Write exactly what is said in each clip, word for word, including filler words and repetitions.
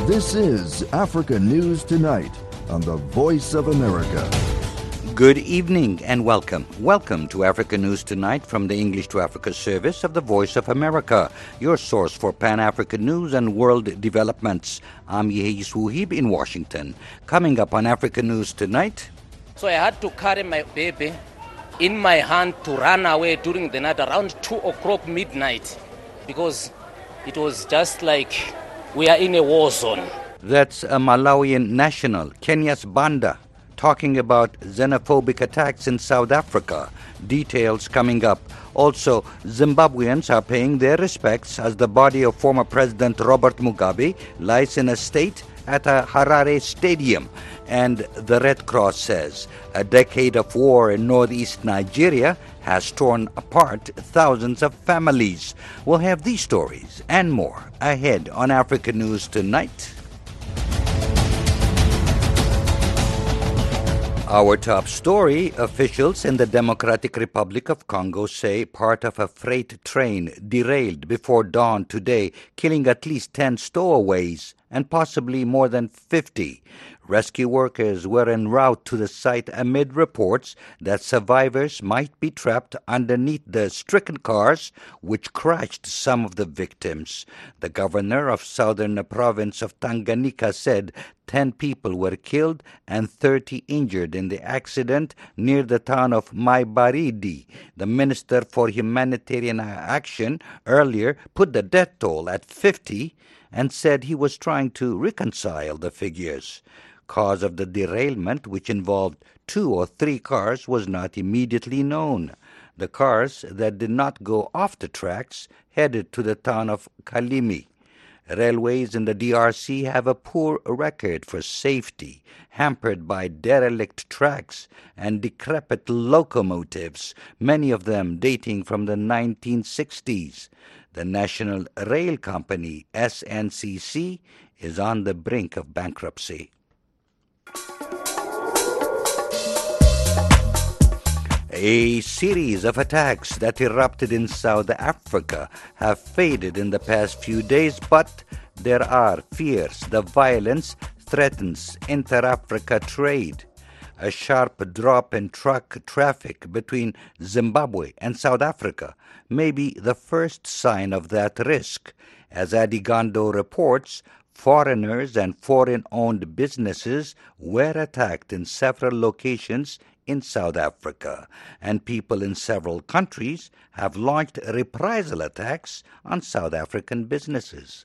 This is Africa News Tonight on the Voice of America. Good evening and welcome. Welcome to Africa News Tonight from the English to Africa service of the Voice of America, your source for Pan-African news and world developments. I'm Yehis Wuhib in Washington. Coming up on Africa News Tonight. So I had to carry my baby in my hand to run away during the night around two o'clock midnight because it was just like we are in a war zone. That's a Malawian national, Kenias Banda, talking about xenophobic attacks in South Africa. Details coming up. Also, Zimbabweans are paying their respects as the body of former President Robert Mugabe lies in a state at a Harare stadium. And the Red Cross says a decade of war in northeast Nigeria has torn apart thousands of families. We'll have these stories and more ahead on Africa News Tonight. Our top story, officials in the Democratic Republic of Congo say part of a freight train derailed before dawn today, killing at least ten stowaways and possibly more than fifty. Rescue workers were en route to the site amid reports that survivors might be trapped underneath the stricken cars which crashed some of the victims. The governor of southern province of Tanganyika said ten people were killed and thirty injured in the accident near the town of Maibaridi. The Minister for Humanitarian Action earlier put the death toll at fifty and said he was trying to reconcile the figures. Cause of the derailment, which involved two or three cars, was not immediately known. The cars that did not go off the tracks headed to the town of Kalimi. Railways in the D R C have a poor record for safety, hampered by derelict tracks and decrepit locomotives, many of them dating from the nineteen sixties. The National Rail Company, S N C C, is on the brink of bankruptcy. A series of attacks that erupted in South Africa have faded in the past few days, but there are fears the violence threatens inter-Africa trade. A sharp drop in truck traffic between Zimbabwe and South Africa may be the first sign of that risk. As Adigando reports, foreigners and foreign-owned businesses were attacked in several locations in South Africa, and people in several countries have launched reprisal attacks on South African businesses.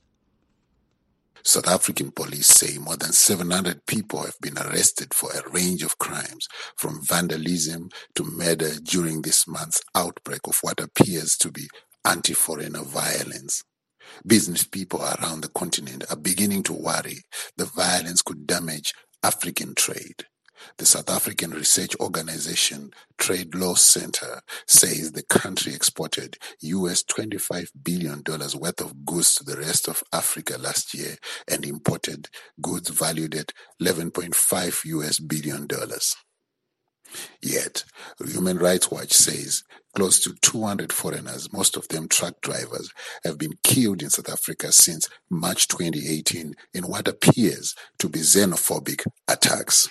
South African police say more than seven hundred people have been arrested for a range of crimes, from vandalism to murder during this month's outbreak of what appears to be anti-foreigner violence. Business people around the continent are beginning to worry the violence could damage African trade. The South African research organization Trade Law Center says the country exported U S twenty-five billion dollars worth of goods to the rest of Africa last year and imported goods valued at eleven point five U S billion dollars. Yet, Human Rights Watch says close to two hundred foreigners, most of them truck drivers, have been killed in South Africa since March twenty eighteen in what appears to be xenophobic attacks.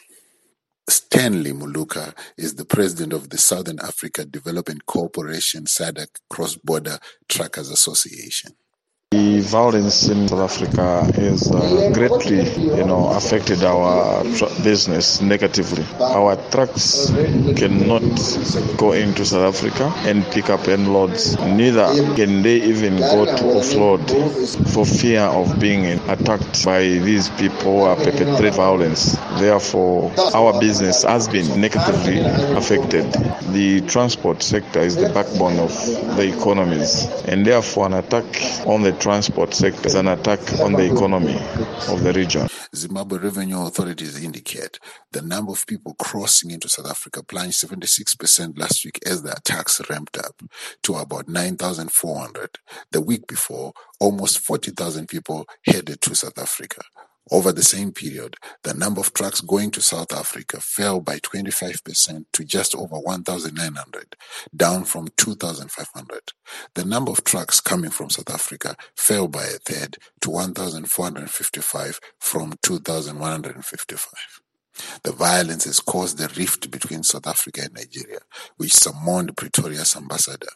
Stanley Muluka is the president of the Southern Africa Development Corporation S A D C Cross-Border Truckers Association. The violence in South Africa has uh, greatly, you know, affected our tr- business negatively. Our trucks cannot go into South Africa and pick up end loads. Neither can they even go to offload for fear of being attacked by these people who are perpetrating violence. Therefore, our business has been negatively affected. The transport sector is the backbone of the economies, and therefore an attack on the transport sector is an attack on the economy of the region. Zimbabwe revenue authorities indicate the number of people crossing into South Africa plunged seventy-six percent last week as the attacks ramped up to about nine thousand four hundred. The week before, almost forty thousand people headed to South Africa. Over the same period, the number of trucks going to South Africa fell by twenty-five percent to just over one thousand nine hundred, down from two thousand five hundred. The number of trucks coming from South Africa fell by a third to one thousand four hundred fifty-five from two thousand one hundred fifty-five. The violence has caused a rift between South Africa and Nigeria, which summoned Pretoria's ambassador.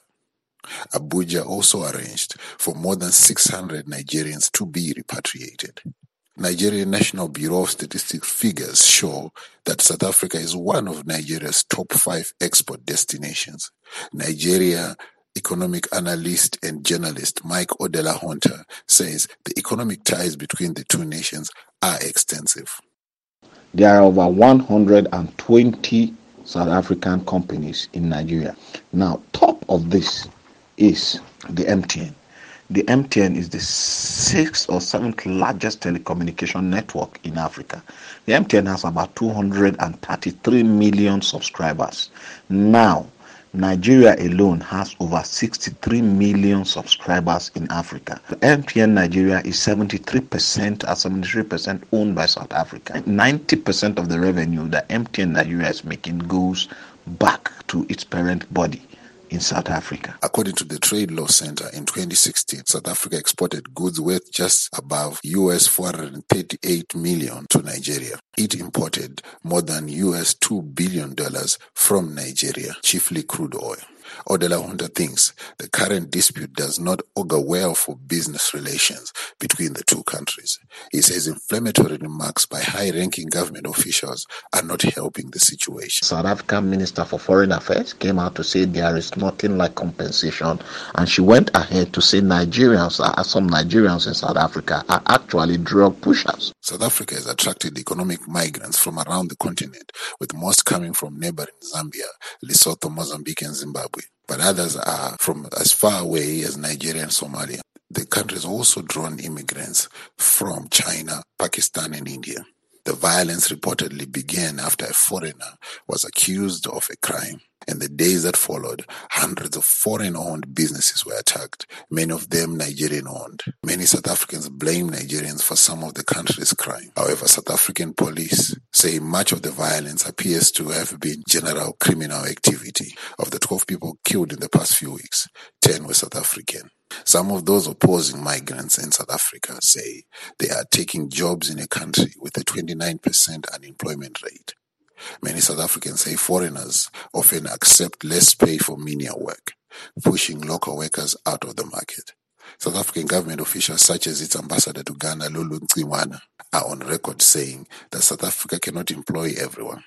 Abuja also arranged for more than six hundred Nigerians to be repatriated. Nigerian National Bureau of Statistics figures show that South Africa is one of Nigeria's top five export destinations. Nigeria economic analyst and journalist Mike Odela-Hunter says the economic ties between the two nations are extensive. There are over one hundred twenty South African companies in Nigeria. Now, top of this is the M T N. The M T N is the sixth or seventh largest telecommunication network in Africa. The M T N has about two hundred thirty-three million subscribers. Now, Nigeria alone has over sixty-three million subscribers in Africa. The M T N Nigeria is seventy-three percent or seventy-three percent owned by South Africa. ninety percent of the revenue that M T N Nigeria is making goes back to its parent body in South Africa. According to the Trade Law Center, in twenty sixteen, South Africa exported goods worth just above U S four hundred thirty-eight million dollars to Nigeria. It imported more than U S two billion dollars from Nigeria, chiefly crude oil. Odela-Hunter thinks the current dispute does not augur well for business relations between the two countries. He says inflammatory remarks by high-ranking government officials are not helping the situation. South African Minister for Foreign Affairs came out to say there is nothing like compensation, and she went ahead to say Nigerians, are, some Nigerians in South Africa are actually drug pushers. South Africa has attracted economic migrants from around the continent, with most coming from neighboring Zambia, Lesotho, Mozambique, and Zimbabwe. But others are from as far away as Nigeria and Somalia. The country has also drawn immigrants from China, Pakistan, and India. The violence reportedly began after a foreigner was accused of a crime. In the days that followed, hundreds of foreign-owned businesses were attacked, many of them Nigerian-owned. Many South Africans blame Nigerians for some of the country's crime. However, South African police say much of the violence appears to have been general criminal activity. Of the twelve people killed in the past few weeks, ten were South African. Some of those opposing migrants in South Africa say they are taking jobs in a country with a twenty-nine percent unemployment rate. Many South Africans say foreigners often accept less pay for menial work, pushing local workers out of the market. South African government officials such as its ambassador to Ghana, Lulu Nciwana, are on record saying that South Africa cannot employ everyone.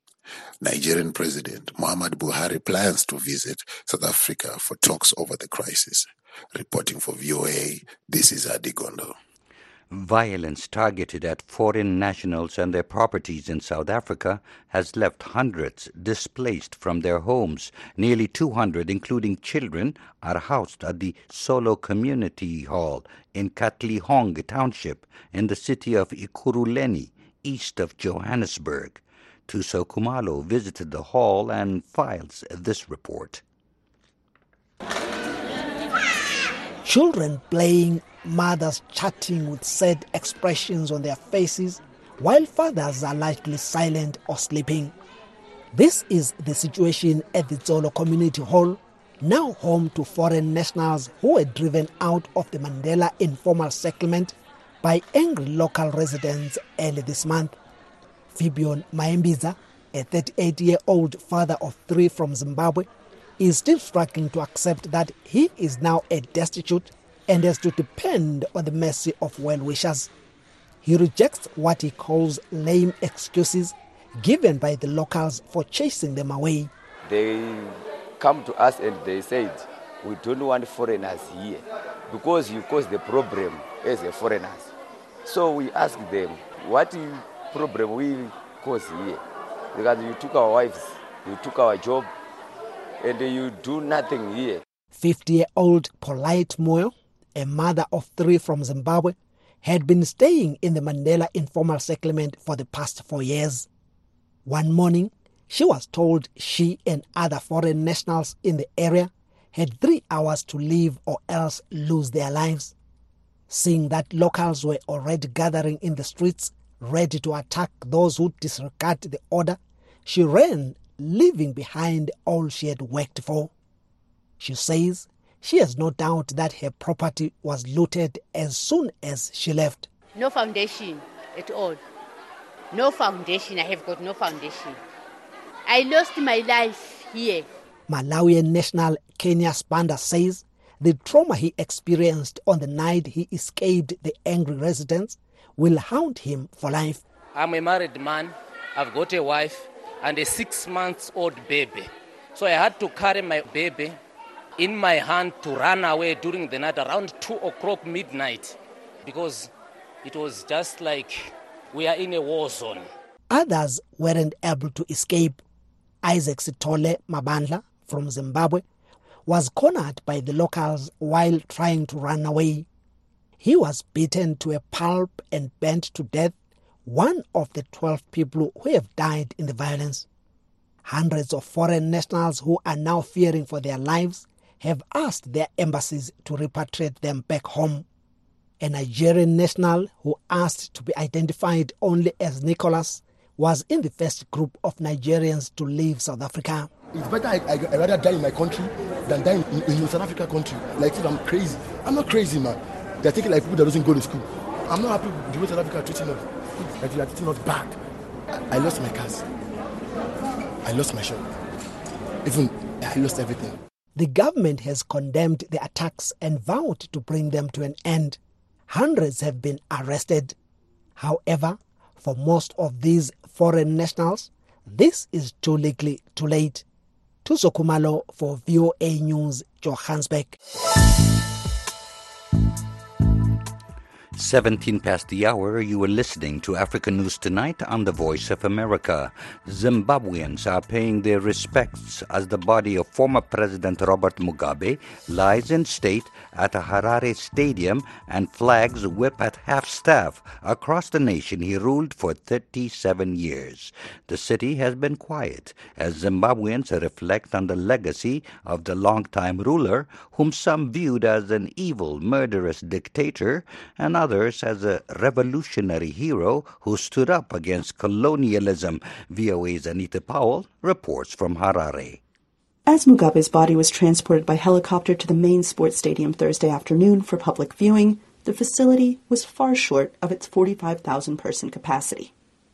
Nigerian President Muhammadu Buhari plans to visit South Africa for talks over the crisis. Reporting for V O A, this is Adi Gondo. Violence targeted at foreign nationals and their properties in South Africa has left hundreds displaced from their homes. Nearly two hundred, including children, are housed at the Solo Community Hall in Katlehong Township in the city of Ekurhuleni, east of Johannesburg. Thuso Khumalo visited the hall and files this report. Children playing, mothers chatting with sad expressions on their faces, while fathers are largely silent or sleeping. This is the situation at the Zolo Community Hall, now home to foreign nationals who were driven out of the Mandela informal settlement by angry local residents early this month. Fibion Maembiza, a thirty-eight-year-old father of three from Zimbabwe, is still struggling to accept that he is now a destitute and has to depend on the mercy of well-wishers. He rejects what he calls lame excuses given by the locals for chasing them away. They come to us and they said, we don't want foreigners here because you cause the problem as a foreigners. So we ask them, what problem we cause here? Because you took our wives, you took our job, and you do nothing here. fifty-year-old Polite Moyo, a mother of three from Zimbabwe, had been staying in the Mandela informal settlement for the past four years. One morning, she was told she and other foreign nationals in the area had three hours to leave or else lose their lives. Seeing that locals were already gathering in the streets, ready to attack those who disregard the order, she ran, leaving behind all she had worked for. She says she has no doubt that her property was looted as soon as she left. No foundation at all. No foundation. I have got no foundation. I lost my life here. Malawian national Kenya Spanda says the trauma he experienced on the night he escaped the angry residents will haunt him for life. I'm a married man. I've got a wife and a six-month-old baby. So I had to carry my baby in my hand to run away during the night around two o'clock midnight because it was just like we are in a war zone. Others weren't able to escape. Isaac Sithole Mabandla from Zimbabwe was cornered by the locals while trying to run away. He was beaten to a pulp and burnt to death, one of the twelve people who have died in the violence. Hundreds of foreign nationals who are now fearing for their lives have asked their embassies to repatriate them back home. A Nigerian national who asked to be identified only as Nicholas was in the first group of Nigerians to leave South Africa. It's better I, I, I rather die in my country than die in, in, in South Africa country. Like if I'm crazy. I'm not crazy, man. They're taking like people that doesn't go to school. I'm not happy with the way South Africa are treating us. Like they are treating us bad. I, I lost my cars. I lost my shop. Even I lost everything. The government has condemned the attacks and vowed to bring them to an end. Hundreds have been arrested. However, for most of these foreign nationals, this is too little too late. Thuso Khumalo for V O A News, Johannesburg. seventeen past the hour, you are listening to Africa News Tonight on the Voice of America. Zimbabweans are paying their respects as the body of former President Robert Mugabe lies in state at a Harare stadium and flags whip at half-staff. Across the nation, he ruled for thirty-seven years. The city has been quiet as Zimbabweans reflect on the legacy of the longtime ruler, whom some viewed as an evil, murderous dictator, and others as a revolutionary hero who stood up against colonialism. V O A's Anita Powell reports from Harare. As Mugabe's body was transported by helicopter to the main sports stadium Thursday afternoon for public viewing, the facility was far short of its forty-five thousand person capacity.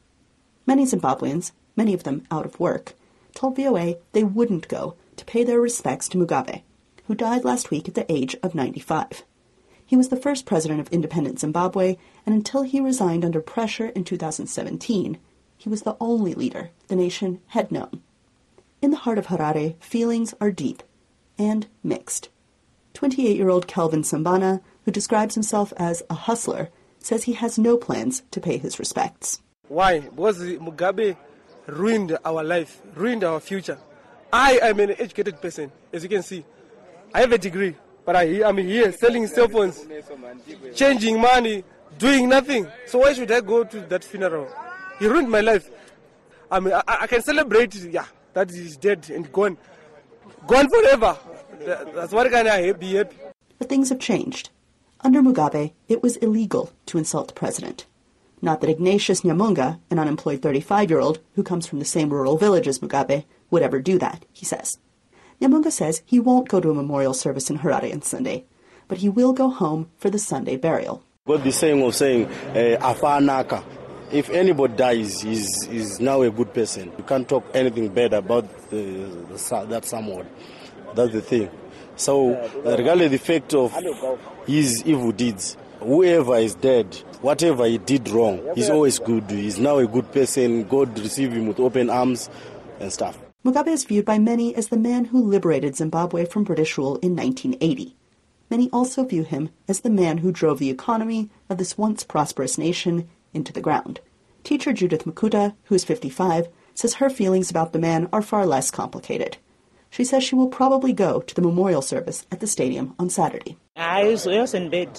Many Zimbabweans, many of them out of work, told V O A they wouldn't go to pay their respects to Mugabe, who died last week at the age of ninety-five. He was the first president of independent Zimbabwe, and until he resigned under pressure in two thousand seventeen, he was the only leader the nation had known. In the heart of Harare, feelings are deep and mixed. twenty-eight-year-old Kelvin Sambana, who describes himself as a hustler, says he has no plans to pay his respects. Why? Because Mugabe ruined our life, ruined our future. I am an educated person, as you can see. I have a degree. But I, I'm here selling cell phones, changing money, doing nothing. So why should I go to that funeral? He ruined my life. I mean, I, I can celebrate, yeah, that he's dead and gone. Gone forever. That's what can I be happy. But things have changed. Under Mugabe, it was illegal to insult the president. Not that Ignatius Nyamunga, an unemployed thirty-five-year-old who comes from the same rural village as Mugabe, would ever do that, he says. Nyamunga says he won't go to a memorial service in Harare on Sunday, but he will go home for the Sunday burial. Got the saying of saying, Afanaka. If anybody dies, he's, he's now a good person. You can't talk anything bad about the, the, that someone. That's the thing. So, regardless of the fact of his evil deeds, whoever is dead, whatever he did wrong, he's always good. He's now a good person. God receive him with open arms and stuff. Mugabe is viewed by many as the man who liberated Zimbabwe from British rule in nineteen eighty. Many also view him as the man who drove the economy of this once prosperous nation into the ground. Teacher Judith Makuta, who is fifty-five, says her feelings about the man are far less complicated. She says she will probably go to the memorial service at the stadium on Saturday. I was, I was in bed.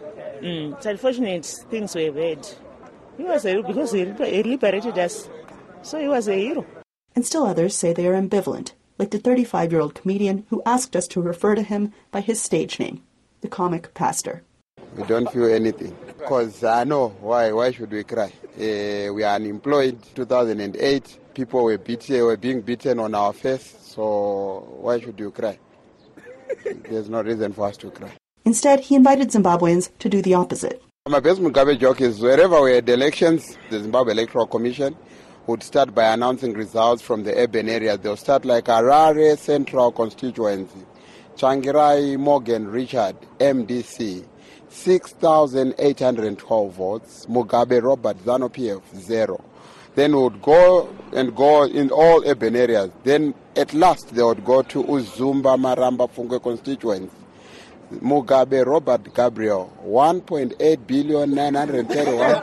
Mm, it's unfortunate things were bad. He was a hero because he liberated us. So he was a hero. And still others say they are ambivalent, like the thirty-five-year-old comedian who asked us to refer to him by his stage name, the comic pastor. We don't feel anything. Because I know why. Why should we cry? Uh, we are unemployed. two thousand eight, people were beaten, were being beaten on our face. So why should you cry? There's no reason for us to cry. Instead, he invited Zimbabweans to do the opposite. My best Mugabe joke is wherever we had elections, the Zimbabwe Electoral Commission would start by announcing results from the urban areas. They'll start like Harare Central Constituency, Changirai, Morgan, Richard, M D C, six thousand eight hundred twelve votes, Mugabe, Robert, ZANU-P F, zero. Then we would go and go in all urban areas. Then at last they would go to Uzumba, Maramba, Fungwe constituency. Mugabe, Robert Gabriel, one point eight billion nine hundred thirty-one.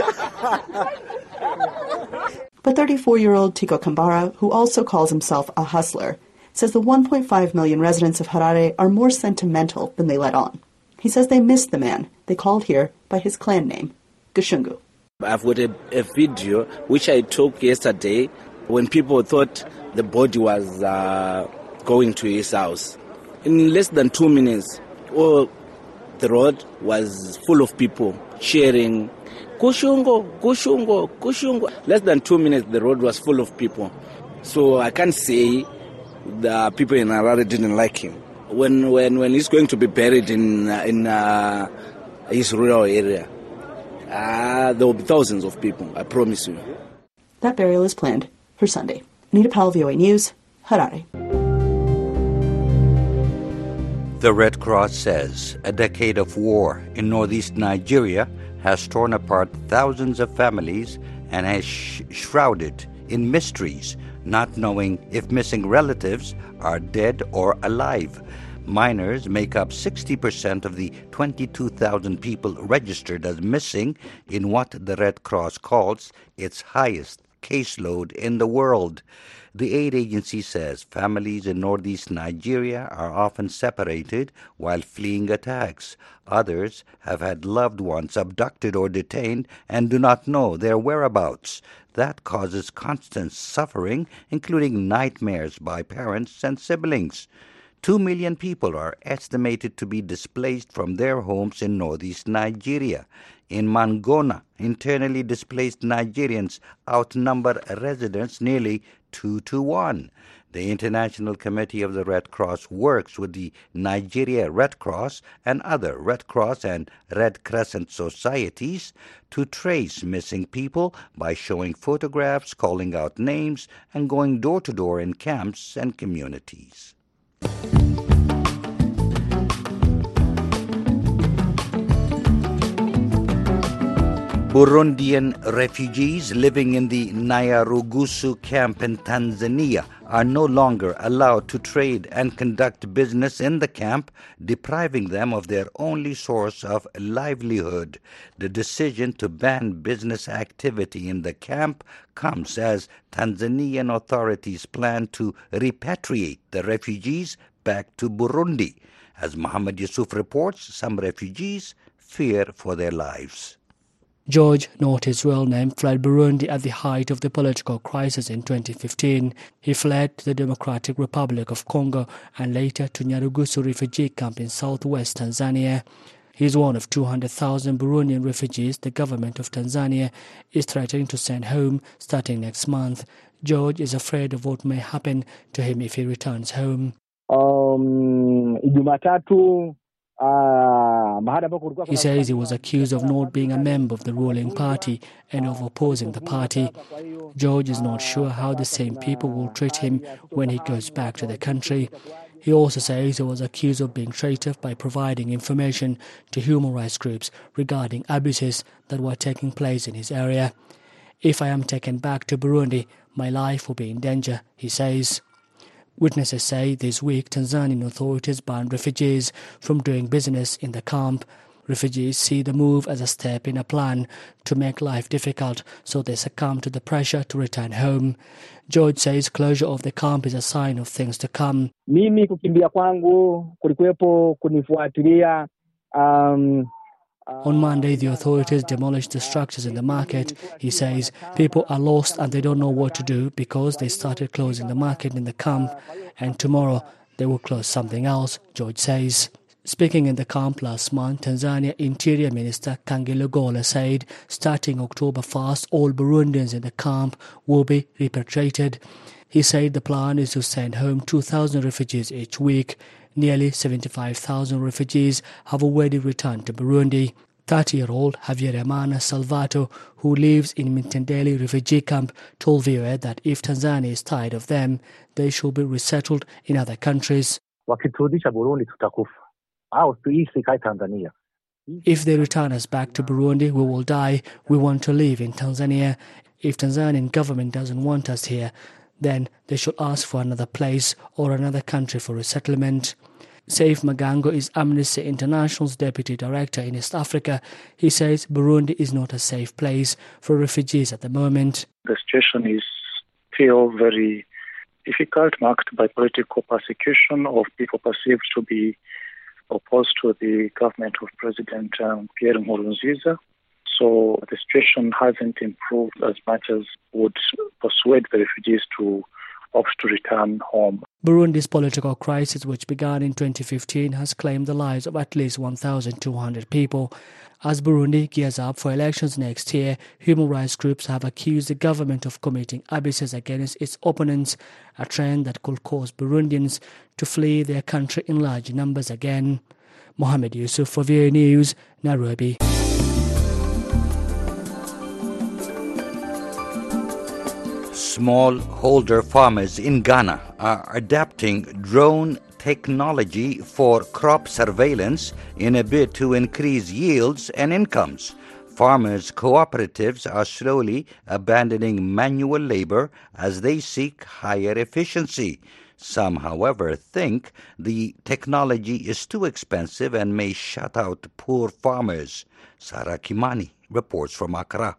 But thirty-four-year-old Tiko Kambara, who also calls himself a hustler, says the one point five million residents of Harare are more sentimental than they let on. He says they miss the man they called here by his clan name, Gashungu. I've got a, a video which I took yesterday when people thought the body was uh, going to his house. In less than two minutes, all the road was full of people cheering, Kushungo, Kushungo, Kushungo. Less than two minutes, the road was full of people. So I can't say the people in Harare didn't like him. When when when he's going to be buried in uh, in uh, his rural area, uh, there will be thousands of people, I promise you. That burial is planned for Sunday. Anita Powell, V O A News, Harare. The Red Cross says a decade of war in northeast Nigeria has torn apart thousands of families and has sh- shrouded in mysteries, not knowing if missing relatives are dead or alive. Minors make up sixty percent of the twenty-two thousand people registered as missing in what the Red Cross calls its highest caseload in the world. The aid agency says families in northeast Nigeria are often separated while fleeing attacks. Others have had loved ones abducted or detained and do not know their whereabouts. That causes constant suffering, including nightmares by parents and siblings. Two million people are estimated to be displaced from their homes in northeast Nigeria. In Mangona, internally displaced Nigerians outnumber residents nearly two to one. The International Committee of the Red Cross works with the Nigeria Red Cross and other Red Cross and Red Crescent societies to trace missing people by showing photographs, calling out names, and going door to door in camps and communities. Burundian refugees living in the Nyarugusu camp in Tanzania are no longer allowed to trade and conduct business in the camp, depriving them of their only source of livelihood. The decision to ban business activity in the camp comes as Tanzanian authorities plan to repatriate the refugees back to Burundi. As Muhammad Yusuf reports, some refugees fear for their lives. George, not his real name, fled Burundi at the height of the political crisis in twenty fifteen. He fled to the Democratic Republic of Congo and later to Nyarugusu refugee camp in southwest Tanzania. He is one of two hundred thousand Burundian refugees the government of Tanzania is threatening to send home starting next month. George is afraid of what may happen to him if he returns home. Um, Jumatatu. He says he was accused of not being a member of the ruling party and of opposing the party. George is not sure how the same people will treat him when he goes back to the country. He also says he was accused of being traitor by providing information to human rights groups regarding abuses that were taking place in his area. If I am taken back to Burundi, my life will be in danger, he says. Witnesses say this week Tanzanian authorities banned refugees from doing business in the camp. Refugees see the move as a step in a plan to make life difficult, so they succumb to the pressure to return home. George says closure of the camp is a sign of things to come. Mimi kukimbia kwangu kulikuwepo kunifuatilia um On Monday, the authorities demolished the structures in the market. He says people are lost and they don't know what to do because they started closing the market in the camp, and tomorrow they will close something else, George says. Speaking in the camp last month, Tanzania Interior Minister Kangi Lugola said starting October first, all Burundians in the camp will be repatriated. He said the plan is to send home two thousand refugees each week. Nearly seventy-five thousand refugees have already returned to Burundi. thirty-year-old Javier Emana Salvato, who lives in Mtendeli refugee camp, told V O A that if Tanzania is tired of them, they should be resettled in other countries. Wakiturudisha Burundi tutakufa. Au tuishi kai Tanzania. If they return us back to Burundi, we will die. We want to live in Tanzania. If Tanzanian government doesn't want us here, then they should ask for another place or another country for resettlement. Saif Magango is Amnesty International's Deputy Director in East Africa. He says Burundi is not a safe place for refugees at the moment. The situation is still very difficult, marked by political persecution of people perceived to be opposed to the government of President um, Pierre Nkurunziza. So the situation hasn't improved as much as would persuade the refugees to opt to return home. Burundi's political crisis, which began in twenty fifteen, has claimed the lives of at least one thousand two hundred people. As Burundi gears up for elections next year, human rights groups have accused the government of committing abuses against its opponents, a trend that could cause Burundians to flee their country in large numbers again. Mohamed Yusuf for V O A News, Nairobi. Smallholder farmers in Ghana are adapting drone technology for crop surveillance in a bid to increase yields and incomes. Farmers' cooperatives are slowly abandoning manual labor as they seek higher efficiency. Some, however, think the technology is too expensive and may shut out poor farmers. Sarah Kimani reports from Accra.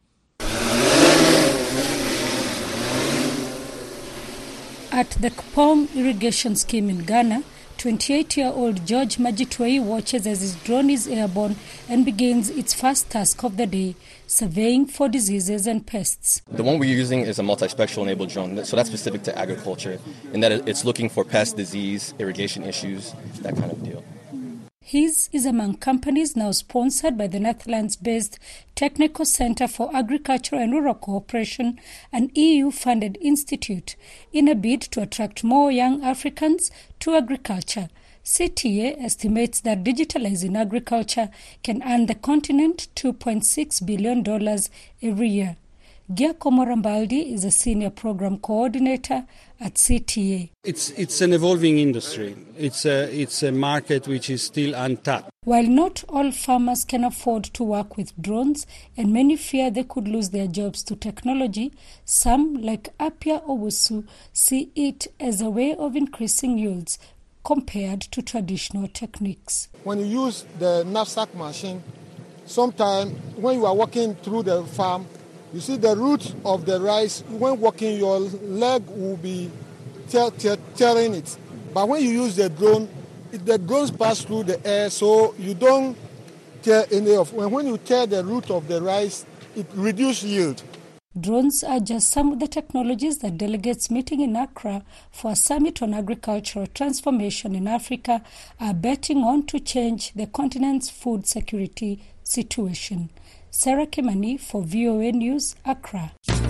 At the Kpong irrigation scheme in Ghana, twenty-eight-year-old George Majitwei watches as his drone is airborne and begins its first task of the day, surveying for diseases and pests. The one we're using is a multispectral enabled drone, so that's specific to agriculture, in that it's looking for pest, disease, irrigation issues, that kind of deal. His is among companies now sponsored by the Netherlands-based Technical Center for Agriculture and Rural Cooperation, an E U-funded institute, in a bid to attract more young Africans to agriculture. C T A estimates that digitalizing agriculture can earn the continent two point six billion dollars every year. Giacomo Rambaldi is a senior program coordinator at C T A. It's it's an evolving industry. It's a it's a market which is still untapped. While not all farmers can afford to work with drones, and many fear they could lose their jobs to technology, some, like Apia Owusu, see it as a way of increasing yields compared to traditional techniques. When you use the knapsack machine, sometimes when you are walking through the farm, you see the root of the rice, when walking, your leg will be tear, tear, tearing it. But when you use the drone, it, the drones pass through the air, so you don't tear any of. When, when you tear the root of the rice, it reduces yield. Drones are just some of the technologies that delegates meeting in Accra for a summit on agricultural transformation in Africa are betting on to change the continent's food security situation. Sarah Kimani for V O A News, Accra.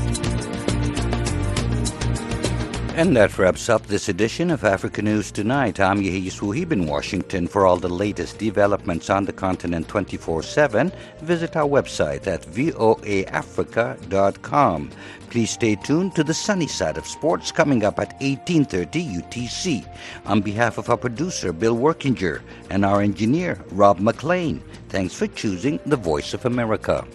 And that wraps up this edition of Africa News Tonight. I'm Yehi Suhib in Washington. For all the latest developments on the continent twenty-four seven, visit our website at voa africa dot com. Please stay tuned to the sunny side of sports coming up at eighteen thirty U T C. On behalf of our producer, Bill Workinger, and our engineer, Rob McLean, thanks for choosing the Voice of America.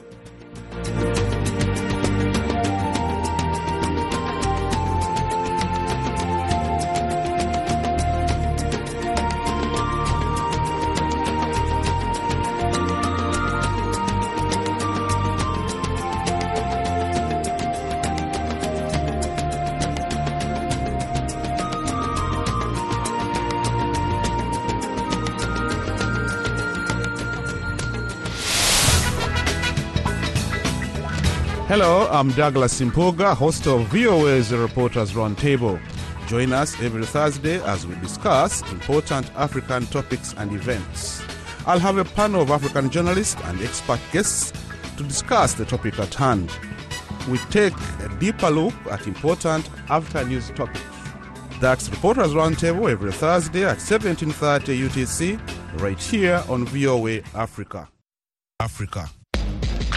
Hello, I'm Douglas Simpoga, host of V O A's Reporters Roundtable. Join us every Thursday as we discuss important African topics and events. I'll have a panel of African journalists and expert guests to discuss the topic at hand. We take a deeper look at important after-news topics. That's Reporters Roundtable every Thursday at seventeen thirty U T C, right here on V O A Africa. Africa.